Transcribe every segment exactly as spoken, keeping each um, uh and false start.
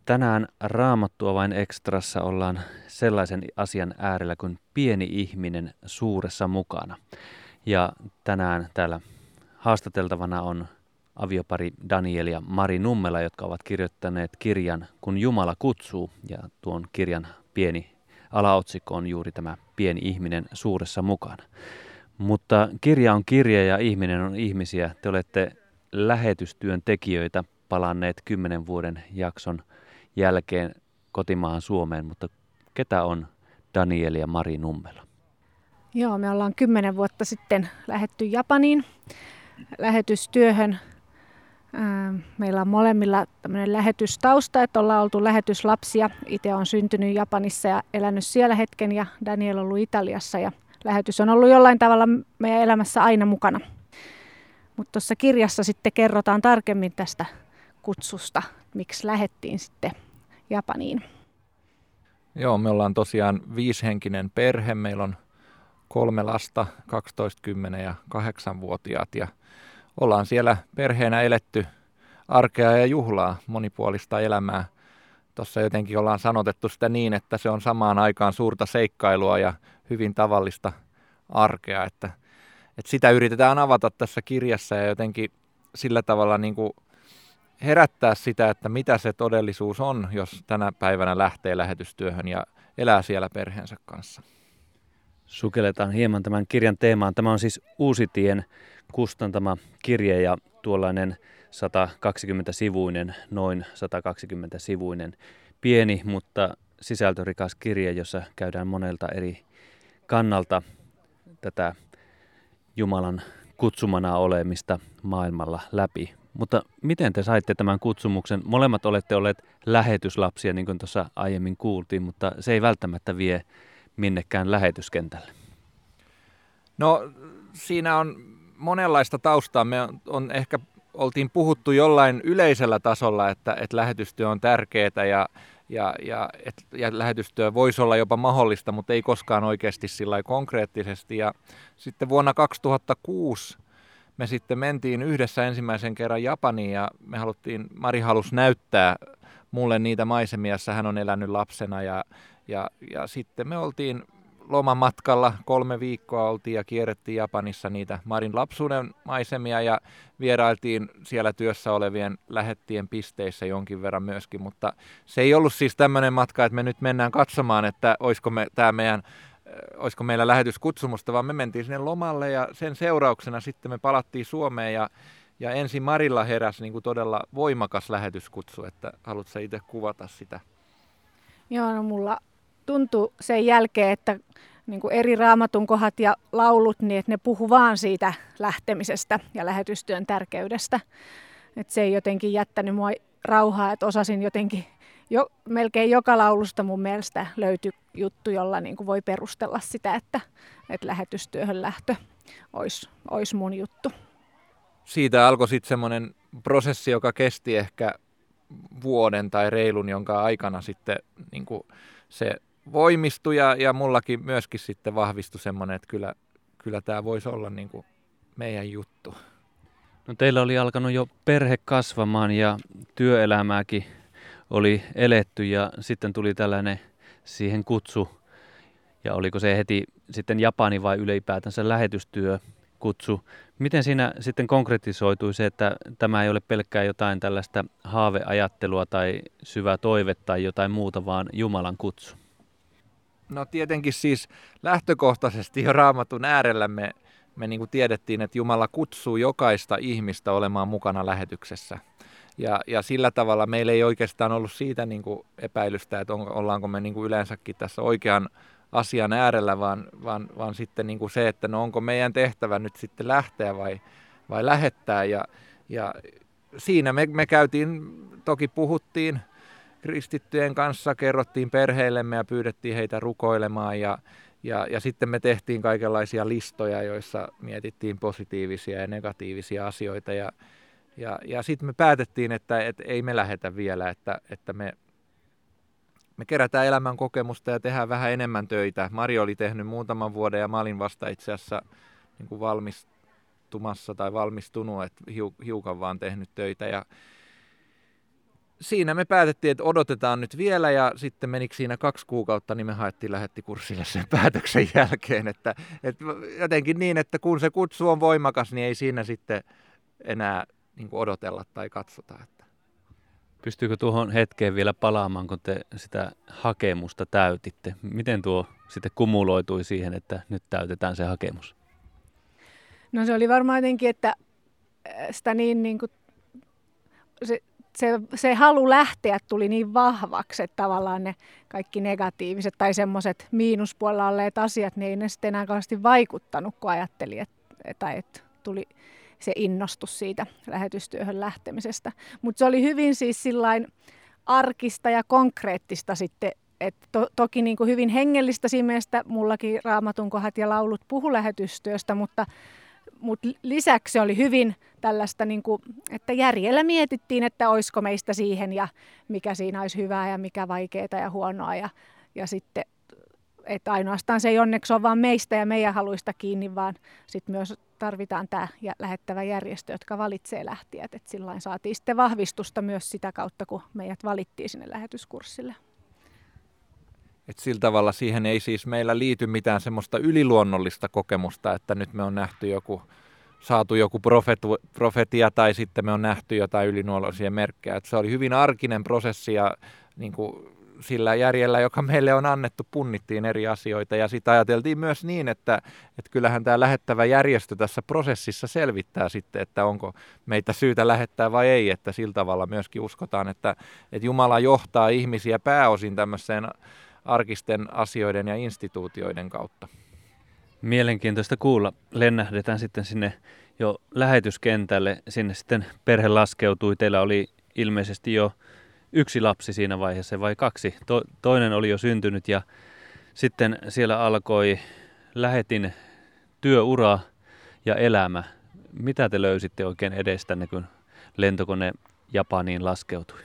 Tänään Raamattua vain ekstrassa ollaan sellaisen asian äärellä kuin pieni ihminen suuressa mukana. Ja tänään täällä haastateltavana on aviopari Daniel ja Mari Nummela, jotka ovat kirjoittaneet kirjan Kun Jumala kutsuu. Ja tuon kirjan pieni alaotsikko on juuri tämä pieni ihminen suuressa mukana. Mutta kirja on kirja ja ihminen on ihmisiä. Te olette lähetystyön tekijöitä, palanneet kymmenen vuoden jakson jälkeen kotimaahan Suomeen, mutta ketä on Daniel ja Mari Nummela? Joo, me ollaan kymmenen vuotta sitten lähdetty Japaniin lähetystyöhön. Meillä on molemmilla tämmöinen lähetystausta, että ollaan oltu lähetyslapsia. Itse olen syntynyt Japanissa ja elänyt siellä hetken ja Daniel on ollut Italiassa ja lähetys on ollut jollain tavalla meidän elämässä aina mukana. Mutta tuossa kirjassa sitten kerrotaan tarkemmin tästä kutsusta, miksi lähdettiin sitten Japaniin. Joo, me ollaan tosiaan viisihenkinen perhe. Meillä on kolme lasta, kaksitoista, kymmenen ja kahdeksanvuotiaat. Ja ollaan siellä perheenä eletty arkea ja juhlaa, monipuolista elämää. Tuossa jotenkin ollaan sanotettu sitä niin, että se on samaan aikaan suurta seikkailua ja hyvin tavallista arkea. Että, että sitä yritetään avata tässä kirjassa ja jotenkin sillä tavalla niin kuin herättää sitä, että mitä se todellisuus on, jos tänä päivänä lähtee lähetystyöhön ja elää siellä perheensä kanssa. Sukelletaan hieman tämän kirjan teemaan. Tämä on siis Uusitien kustantama kirja ja tuollainen sata kaksikymmentä sivuinen, noin sata kaksikymmentä sivuinen, pieni, mutta sisältörikas kirja, jossa käydään monelta eri kannalta tätä Jumalan kutsumana olemista maailmalla läpi. Mutta miten te saitte tämän kutsumuksen? Molemmat olette olleet lähetyslapsia, niin kuin tuossa aiemmin kuultiin, mutta se ei välttämättä vie minnekään lähetyskentälle. No siinä on monenlaista taustaa. Me on, on ehkä oltiin puhuttu jollain yleisellä tasolla, että, että lähetystyö on tärkeää ja, ja, ja, et, ja lähetystyö voisi olla jopa mahdollista, mutta ei koskaan oikeasti sillä konkreettisesti. Ja sitten vuonna kaksituhattakuusi me sitten mentiin yhdessä ensimmäisen kerran Japaniin ja me haluttiin, Mari halusi näyttää mulle niitä maisemia, joissa hän on elänyt lapsena ja, ja, ja sitten me oltiin lomamatkalla, kolme viikkoa oltiin ja kierrettiin Japanissa niitä Marin lapsuuden maisemia ja vierailtiin siellä työssä olevien lähettien pisteissä jonkin verran myöskin, mutta se ei ollut siis tämmöinen matka, että me nyt mennään katsomaan, että olisiko, me, tämä meidän, olisiko meillä lähetyskutsumusta, vaan me mentiin sinne lomalle ja sen seurauksena sitten me palattiin Suomeen ja, ja ensin Marilla heräsi niin kuin todella voimakas lähetyskutsu, että haluatko itse kuvata sitä? Joo, no mulla tuntui sen jälkeen, että niin kuin eri raamatun kohdat ja laulut, niin että ne puhu vaan siitä lähtemisestä ja lähetystyön tärkeydestä. Että se ei jotenkin jättänyt mua rauhaa, että osasin jotenkin, jo, melkein joka laulusta mun mielestä löytyi juttu, jolla niin kuin voi perustella sitä, että, että lähetystyöhön lähtö olisi, olisi mun juttu. Siitä alkoi sitten semmoinen prosessi, joka kesti ehkä vuoden tai reilun, jonka aikana sitten niin kuin se voimistui ja, ja mullakin myöskin sitten vahvistui semmoinen, että kyllä, kyllä tämä voisi olla niin kuin meidän juttu. No teillä oli alkanut jo perhe kasvamaan ja työelämääkin oli eletty ja sitten tuli tällainen siihen kutsu. Ja oliko se heti sitten Japani vai ylipäätänsä lähetystyökutsu? Miten siinä sitten konkretisoitui se, että tämä ei ole pelkkää jotain tällaista haaveajattelua tai syvä toive tai jotain muuta, vaan Jumalan kutsu? No tietenkin siis lähtökohtaisesti jo Raamatun äärellä me, me niin kuin tiedettiin, että Jumala kutsuu jokaista ihmistä olemaan mukana lähetyksessä. Ja, ja sillä tavalla meillä ei oikeastaan ollut siitä niin kuin epäilystä, että on, ollaanko me niin kuin yleensäkin tässä oikean asian äärellä, vaan, vaan, vaan sitten niin kuin se, että no onko meidän tehtävä nyt sitten lähteä vai, vai lähettää. Ja, ja siinä me, me käytiin, toki puhuttiin kristittyjen kanssa, kerrottiin perheillemme ja pyydettiin heitä rukoilemaan ja, ja, ja sitten me tehtiin kaikenlaisia listoja, joissa mietittiin positiivisia ja negatiivisia asioita ja, ja, ja sitten me päätettiin, että, että ei me lähetä vielä, että, että me, me kerätään elämän kokemusta ja tehdään vähän enemmän töitä. Mari oli tehnyt muutaman vuoden ja mä olin vasta itse asiassa niin kuin valmistumassa tai valmistunut, että hiukan vaan tehnyt töitä ja siinä me päätettiin, että odotetaan nyt vielä ja sitten menikö siinä kaksi kuukautta, niin me haettiin lähettikurssille sen päätöksen jälkeen. Että, että jotenkin niin, että kun se kutsu on voimakas, niin ei siinä sitten enää niin kuin odotella tai katsota. Että. Pystyykö tuohon hetkeen vielä palaamaan, kun te sitä hakemusta täytitte? Miten tuo sitten kumuloitui siihen, että nyt täytetään se hakemus? No se oli varmaan jotenkin, että sitä niin, niin kuin se, se, se halu lähteä tuli niin vahvaksi, että tavallaan ne kaikki negatiiviset tai semmoiset miinuspuolella olleet asiat, niin ei ne sitten enää kauheasti vaikuttanut, kun ajatteli, että, että tuli se innostus siitä lähetystyöhön lähtemisestä. Mutta se oli hyvin siis sillain arkista ja konkreettista sitten, että to, toki niin kuin hyvin hengellistä siinä mielessä, mullakin Raamatun kohdat ja laulut puhu lähetystyöstä, mutta Mutta lisäksi se oli hyvin tällaista, niin kuin, että järjellä mietittiin, että olisiko meistä siihen ja mikä siinä olisi hyvää ja mikä vaikeaa ja huonoa. Ja, ja sitten, että ainoastaan se ei onneksi ole vaan meistä ja meidän haluista kiinni, vaan sitten myös tarvitaan tämä lähettävä järjestö, jotka valitsee lähtijät. Että sillain saatiin sitten vahvistusta myös sitä kautta, kun meidät valittiin sinne lähetyskurssille. Et sillä tavalla siihen ei siis meillä liity mitään semmoista yliluonnollista kokemusta, että nyt me on nähty joku, saatu joku profetu, profetia tai sitten me on nähty jotain yliluonnollisia merkkejä. Et se oli hyvin arkinen prosessi ja niin kuin sillä järjellä, joka meille on annettu, punnittiin eri asioita. Ja sitten ajateltiin myös niin, että, että kyllähän tämä lähettävä järjestö tässä prosessissa selvittää sitten, että onko meitä syytä lähettää vai ei. Että sillä tavalla myöskin uskotaan, että, että Jumala johtaa ihmisiä pääosin tämmöiseen arkisten asioiden ja instituutioiden kautta. Mielenkiintoista kuulla. Lennähdetään sitten sinne jo lähetyskentälle. Sinne sitten perhe laskeutui. Teillä oli ilmeisesti jo yksi lapsi siinä vaiheessa vai kaksi. To- toinen oli jo syntynyt ja sitten siellä alkoi lähetin työura ja elämä. Mitä te löysitte oikein edestänne, kun lentokone Japaniin laskeutui?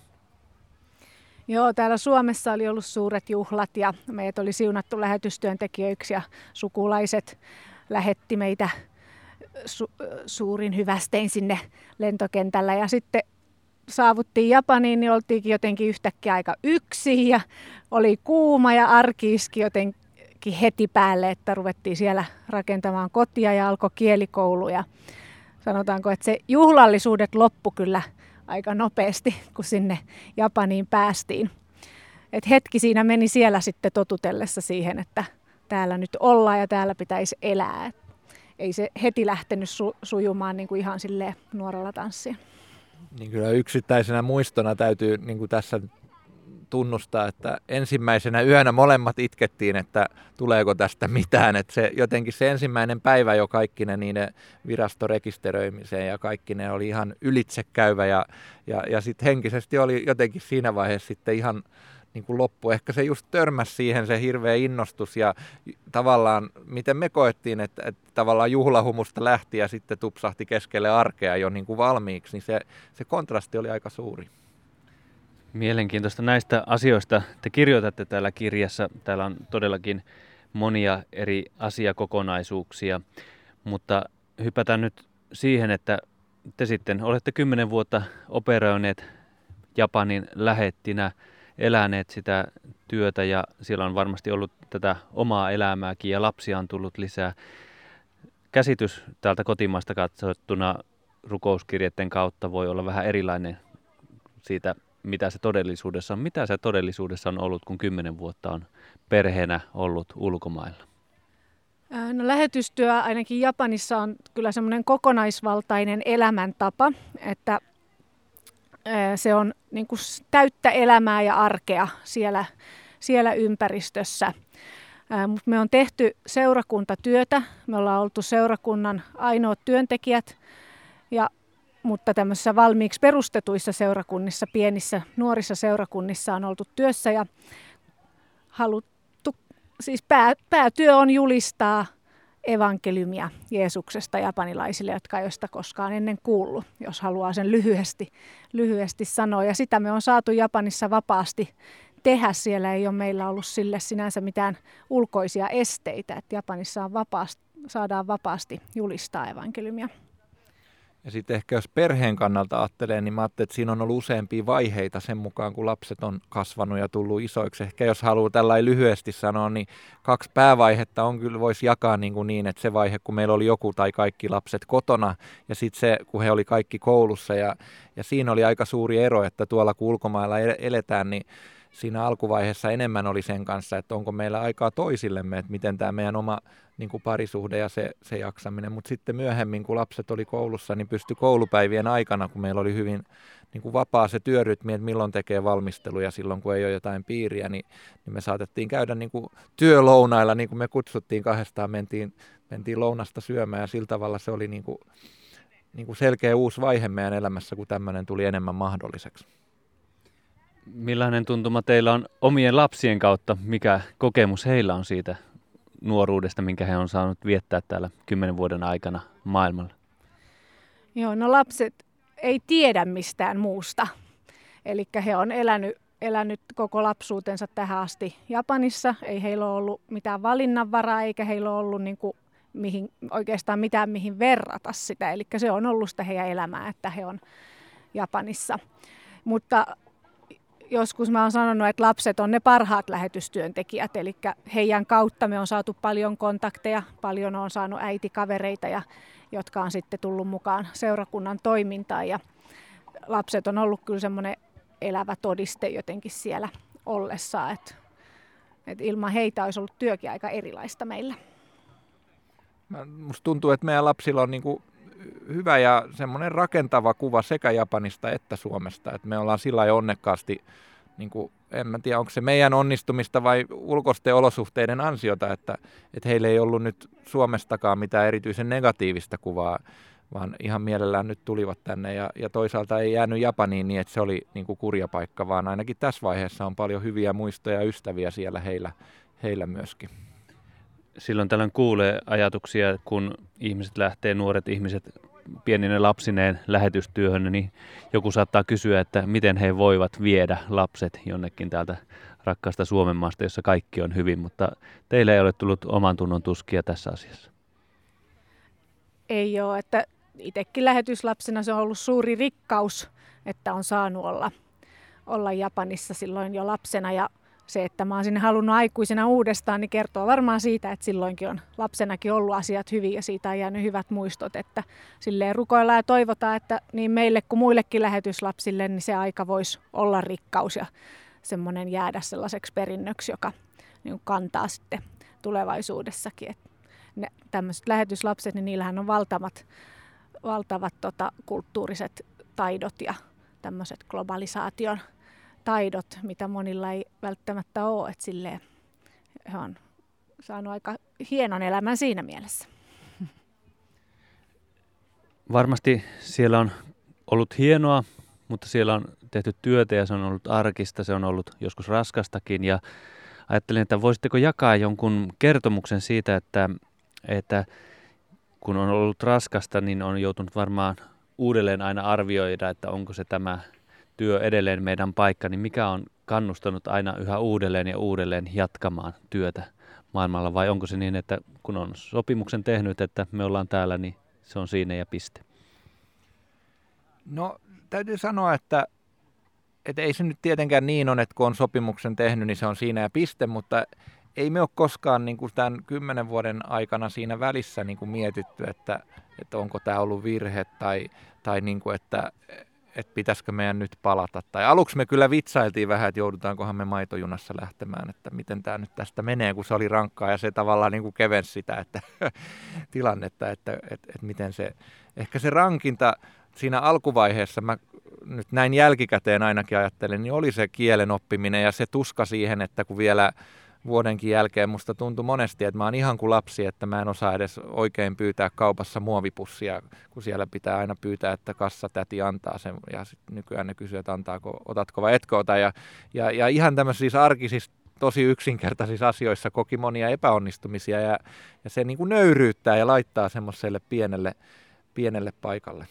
Joo, täällä Suomessa oli ollut suuret juhlat ja meidät oli siunattu lähetystyöntekijöiksi ja sukulaiset lähetti meitä su- suurin hyvästein sinne lentokentällä. Ja sitten saavuttiin Japaniin, niin oltiinkin jotenkin yhtäkkiä aika yksin ja oli kuuma ja arki iski jotenkin heti päälle, että ruvettiin siellä rakentamaan kotia ja alkoi kielikoulu. Ja sanotaanko, että se juhlallisuudet loppu kyllä aika nopeasti, kun sinne Japaniin päästiin. Et hetki siinä meni siellä sitten totutellessa siihen, että täällä nyt ollaan ja täällä pitäisi elää. Et ei se heti lähtenyt su- sujumaan niin kuin ihan silleen nuoralla tanssia. Niin kyllä yksittäisenä muistona täytyy niin kuin tässä tunnustaa, että ensimmäisenä yönä molemmat itkettiin, että tuleeko tästä mitään. Että se, jotenkin se ensimmäinen päivä jo kaikki ne niiden virastorekisteröimiseen ja kaikki ne oli ihan ylitsekäyvä ja, ja, ja sitten henkisesti oli jotenkin siinä vaiheessa sitten ihan niin kuin loppu. Ehkä se just törmäsi siihen se hirveä innostus ja tavallaan miten me koettiin, että, että tavallaan juhlahumusta lähti ja sitten tupsahti keskelle arkea jo niin kuin valmiiksi, niin se, se kontrasti oli aika suuri. Mielenkiintoista näistä asioista. Te kirjoitatte täällä kirjassa. Täällä on todellakin monia eri asiakokonaisuuksia, mutta hypätään nyt siihen, että te sitten olette kymmenen vuotta operoineet Japanin lähettinä, eläneet sitä työtä ja siellä on varmasti ollut tätä omaa elämääkin ja lapsia on tullut lisää. Käsitys täältä kotimaasta katsottuna rukouskirjeiden kautta voi olla vähän erilainen siitä, mitä se todellisuudessa on. Mitä se todellisuudessa on ollut, kun kymmenen vuotta on perheenä ollut ulkomailla? No, lähetystyö ainakin Japanissa on kyllä semmoinen kokonaisvaltainen elämäntapa, että se on niin kuin täyttä elämää ja arkea siellä, siellä ympäristössä. Mutta me on tehty seurakuntatyötä, me ollaan oltu seurakunnan ainoat työntekijät, ja, mutta tämmöisissä valmiiksi perustetuissa seurakunnissa, pienissä nuorissa seurakunnissa on oltu työssä ja haluttu, siis pää, päätyö on julistaa evankeliumia Jeesuksesta japanilaisille, jotka ei ole sitä koskaan ennen kuullut, jos haluaa sen lyhyesti, lyhyesti sanoa. Ja sitä me on saatu Japanissa vapaasti tehdä. Siellä ei ole meillä ollut sille sinänsä mitään ulkoisia esteitä, että Japanissa on vapaasti, saadaan vapaasti julistaa evankeliumia. Ja sitten ehkä jos perheen kannalta ajattelee, niin mä ajattelin, että siinä on ollut useampia vaiheita sen mukaan, kun lapset on kasvanut ja tullut isoiksi. Ehkä jos haluaa tällainen lyhyesti sanoa, niin kaksi päävaihetta on kyllä, voisi jakaa niin, kuin niin, että se vaihe, kun meillä oli joku tai kaikki lapset kotona, ja sitten se, kun he oli kaikki koulussa. Ja, ja siinä oli aika suuri ero, että tuolla kun ulkomailla eletään, niin siinä alkuvaiheessa enemmän oli sen kanssa, että onko meillä aikaa toisillemme, että miten tämä meidän oma niin kuin parisuhde ja se, se jaksaminen. Mutta sitten myöhemmin, kun lapset oli koulussa, niin pystyi koulupäivien aikana, kun meillä oli hyvin niin kuin vapaa se työrytmi, että milloin tekee valmisteluja silloin, kun ei ole jotain piiriä, niin, niin me saatettiin käydä niin kuin työlounailla, niin kuin me kutsuttiin kahdestaan, mentiin, mentiin lounasta syömään ja sillä tavalla se oli niin kuin, niin kuin selkeä uusi vaihe meidän elämässä, kun tämmöinen tuli enemmän mahdolliseksi. Millainen tuntuma teillä on omien lapsien kautta? Mikä kokemus heillä on siitä nuoruudesta, minkä he on saanut viettää täällä kymmenen vuoden aikana maailmalla? Joo, no lapset ei tiedä mistään muusta. Eli he on elänyt, elänyt koko lapsuutensa tähän asti Japanissa. Ei heillä ole ollut mitään valinnanvaraa, eikä heillä ole ollut niin kuin mihin, oikeastaan mitään mihin verrata sitä. Eli se on ollut sitä heidän elämää, että he on Japanissa. Mutta joskus mä oon sanonut, että lapset on ne parhaat lähetystyöntekijät, eli heidän kautta me on saatu paljon kontakteja, paljon on saanut äitikavereita, ja, jotka on sitten tullut mukaan seurakunnan toimintaan. Ja lapset on ollut kyllä semmoinen elävä todiste jotenkin siellä ollessaan, että, että ilman heitä olisi ollut työkin aika erilaista meillä. Musta tuntuu, että meidän lapsilla on niin kuin hyvä ja semmoinen rakentava kuva sekä Japanista että Suomesta. Että me ollaan sillä lailla onnekkaasti, niin kuin, en mä tiedä onko se meidän onnistumista vai ulkoisten olosuhteiden ansiota, että, että heillä ei ollut nyt Suomestakaan mitään erityisen negatiivista kuvaa, vaan ihan mielellään nyt tulivat tänne. Ja, ja toisaalta ei jäänyt Japaniin niin, että se oli niin kuin kurja paikka, vaan ainakin tässä vaiheessa on paljon hyviä muistoja ja ystäviä siellä heillä, heillä myöskin. Silloin tällöin kuulee ajatuksia, kun ihmiset lähtee, nuoret ihmiset pienine lapsineen lähetystyöhön, niin joku saattaa kysyä, että miten he voivat viedä lapset jonnekin täältä rakkaasta Suomen maasta, jossa kaikki on hyvin, mutta teillä ei ole tullut oman tunnon tuskia tässä asiassa. Ei ole, että itsekin lähetyslapsena se on ollut suuri rikkaus, että on saanut olla, olla Japanissa silloin jo lapsena, ja se, että mä oon sinne halunnut aikuisena uudestaan, niin kertoo varmaan siitä, että silloinkin on lapsenakin ollut asiat hyvin ja siitä on jäänyt hyvät muistot, että silleen rukoillaan ja toivotaan, että niin meille kuin muillekin lähetyslapsille, niin se aika voisi olla rikkaus ja semmoinen jäädä sellaiseksi perinnöksi, joka niin kantaa sitten tulevaisuudessakin. Että ne, tämmöiset lähetyslapset, niin niillähän on valtavat, valtavat tota, kulttuuriset taidot ja tämmöiset globalisaation taidot, mitä monilla ei välttämättä ole, että silleen he on saanut aika hienon elämän siinä mielessä. Varmasti siellä on ollut hienoa, mutta siellä on tehty työtä ja se on ollut arkista, se on ollut joskus raskastakin, ja ajattelin, että voisitteko jakaa jonkun kertomuksen siitä, että, että kun on ollut raskasta, niin on joutunut varmaan uudelleen aina arvioida, että onko se tämä työ edelleen meidän paikka, niin mikä on kannustanut aina yhä uudelleen ja uudelleen jatkamaan työtä maailmalla, vai onko se niin, että kun on sopimuksen tehnyt, että me ollaan täällä, niin se on siinä ja piste? No täytyy sanoa, että, että ei se nyt tietenkään niin on, että kun on sopimuksen tehnyt, niin se on siinä ja piste, mutta ei me ole koskaan niin kuin tämän kymmenen vuoden aikana siinä välissä niin kuin mietitty, että, että onko tämä ollut virhe tai, tai niin kuin, että että pitäisikö meidän nyt palata. Tai aluksi me kyllä vitsailtiin vähän, että joudutaankohan me maitojunassa lähtemään, että miten tämä nyt tästä menee, kun se oli rankkaa ja se tavallaan niin kuin kevensi sitä että, tilannetta, että, että, että miten se, ehkä se rankinta siinä alkuvaiheessa, mä nyt näin jälkikäteen ainakin ajattelen, niin oli se kielen oppiminen ja se tuska siihen, että kun vielä vuodenkin jälkeen musta tuntui monesti, että mä oon ihan kuin lapsi, että mä en osaa edes oikein pyytää kaupassa muovipussia, kun siellä pitää aina pyytää, että kassatäti antaa sen. Ja sitten nykyään ne kysyy, että antaako, otatko vai etkö ota. Ja, ja, ja ihan tämmöisissä arkisissa, tosi yksinkertaisissa asioissa koki monia epäonnistumisia. Ja, ja se niin kuin nöyryyttää ja laittaa semmoiselle pienelle, pienelle paikalle.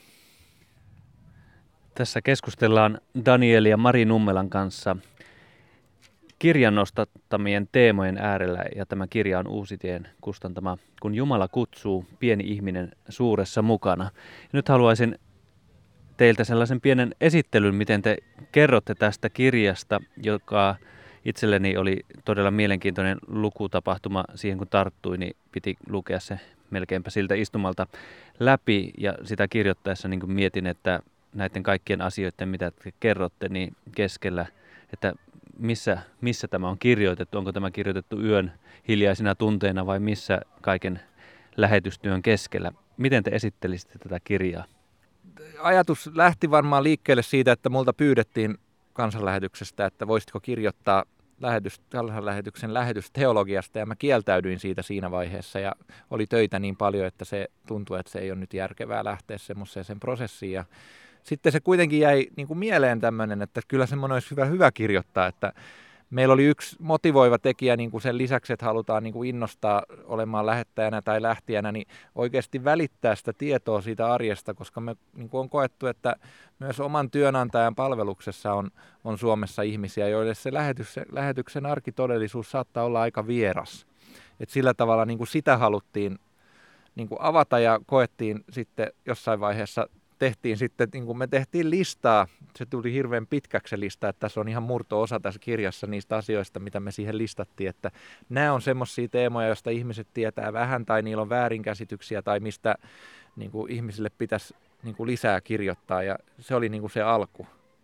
Tässä keskustellaan Daniel ja Mari Nummelan kanssa kirjan nostattamien teemojen äärellä, ja tämä kirja on Uusitien kustantama Kun Jumala kutsuu, pieni ihminen suuressa mukana. Ja nyt haluaisin teiltä sellaisen pienen esittelyn, miten te kerrotte tästä kirjasta, joka itselleni oli todella mielenkiintoinen lukutapahtuma. Siihen kun tarttui, niin piti lukea se melkeinpä siltä istumalta läpi, ja sitä kirjoittaessa niin kuin mietin, että näiden kaikkien asioiden, mitä te kerrotte, niin keskellä, että missä, missä tämä on kirjoitettu, onko tämä kirjoitettu yön hiljaisina tunteina vai missä kaiken lähetystyön keskellä. Miten te esittelisitte tätä kirjaa? Ajatus lähti varmaan liikkeelle siitä, että multa pyydettiin kansanlähetyksestä, että voisitko kirjoittaa lähetys, kansanlähetyksen lähetysteologiasta, ja mä kieltäydyin siitä siinä vaiheessa, ja oli töitä niin paljon, että se tuntui, että se ei ole nyt järkevää lähteä semmoiseen sen prosessiin. Ja sitten se kuitenkin jäi niin kuin mieleen tämmöinen, että kyllä semmoinen olisi hyvä, hyvä kirjoittaa, että meillä oli yksi motivoiva tekijä niin kuin sen lisäksi, että halutaan niin kuin innostaa olemaan lähettäjänä tai lähtijänä, niin oikeasti välittää sitä tietoa siitä arjesta, koska me niin kuin on koettu, että myös oman työnantajan palveluksessa on, on Suomessa ihmisiä, joille se lähetys, lähetyksen arkitodellisuus saattaa olla aika vieras. Et sillä tavalla niin kuin sitä haluttiin niin kuin avata, ja koettiin sitten jossain vaiheessa, tehtiin sitten, niin kuin me tehtiin listaa, se tuli hirveän pitkäksi se lista, että tässä on ihan murto-osa tässä kirjassa niistä asioista, mitä me siihen listattiin, että nämä on semmoisia teemoja, joista ihmiset tietää vähän tai niillä on väärinkäsityksiä tai mistä niin kuin ihmisille pitäisi niin kuin lisää kirjoittaa, ja se oli niin kuin se alku.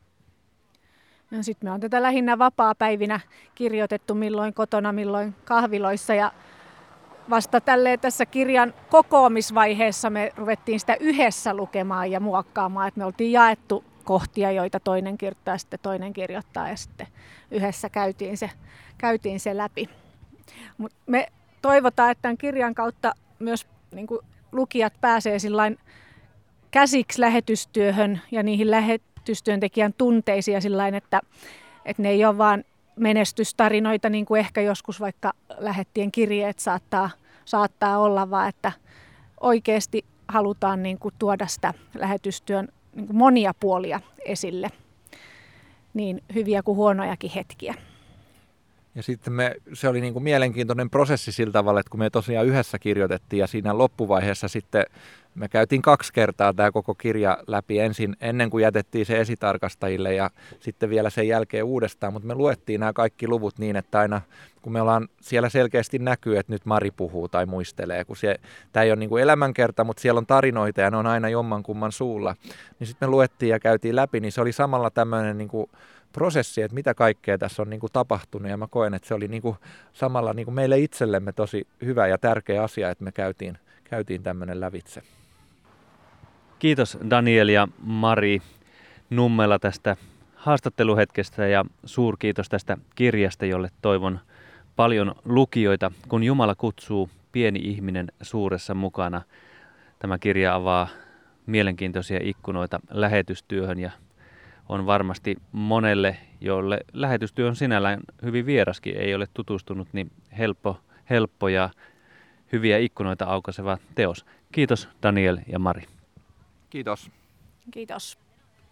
No, sitten me on tätä lähinnä vapaapäivinä kirjoitettu, milloin kotona, milloin kahviloissa, ja vasta tälleen tässä kirjan kokoamisvaiheessa me ruvettiin sitä yhdessä lukemaan ja muokkaamaan, että me oltiin jaettu kohtia, joita toinen kirjoittaa ja sitten toinen kirjoittaa, ja sitten yhdessä käytiin se, käytiin se läpi. Mut me toivotaan, että tämän kirjan kautta myös niin kuin lukijat pääsee sillain käsiksi lähetystyöhön ja niihin lähetystyöntekijän tunteisiin ja sillain, että, että ne ei ole vaan menestystarinoita, niin kuin ehkä joskus vaikka lähettien kirjeet saattaa, saattaa olla, vaan että oikeasti halutaan niin kuin tuoda sitä lähetystyön niin kuin monia puolia esille, niin hyviä kuin huonojakin hetkiä. Ja sitten me, se oli niin kuin mielenkiintoinen prosessi sillä tavalla, että kun me tosiaan yhdessä kirjoitettiin, ja siinä loppuvaiheessa sitten me käytiin kaksi kertaa tämä koko kirja läpi ensin, ennen kuin jätettiin se esitarkastajille, ja sitten vielä sen jälkeen uudestaan, mutta me luettiin nämä kaikki luvut niin, että aina kun me ollaan siellä selkeästi näkyy, että nyt Mari puhuu tai muistelee, kun se, tämä ei ole niin kuin elämänkerta, mutta siellä on tarinoita ja ne on aina jommankumman suulla, niin sitten me luettiin ja käytiin läpi, niin se oli samalla tämmöinen niin kuin prosessi, että mitä kaikkea tässä on niin kuin tapahtunut, ja mä koen, että se oli niin kuin samalla niin kuin meille itsellemme tosi hyvä ja tärkeä asia, että me käytiin, käytiin tämmöinen lävitse. Kiitos Daniel ja Mari Nummela tästä haastatteluhetkestä, ja suurkiitos tästä kirjasta, jolle toivon paljon lukijoita. Kun Jumala kutsuu, pieni ihminen suuressa mukana. Tämä kirja avaa mielenkiintoisia ikkunoita lähetystyöhön, ja on varmasti monelle, jolle lähetystyö on sinällään hyvin vieraskin, ei ole tutustunut, niin helppo, helppo ja hyviä ikkunoita aukaiseva teos. Kiitos Daniel ja Mari. Kiitos. Kiitos.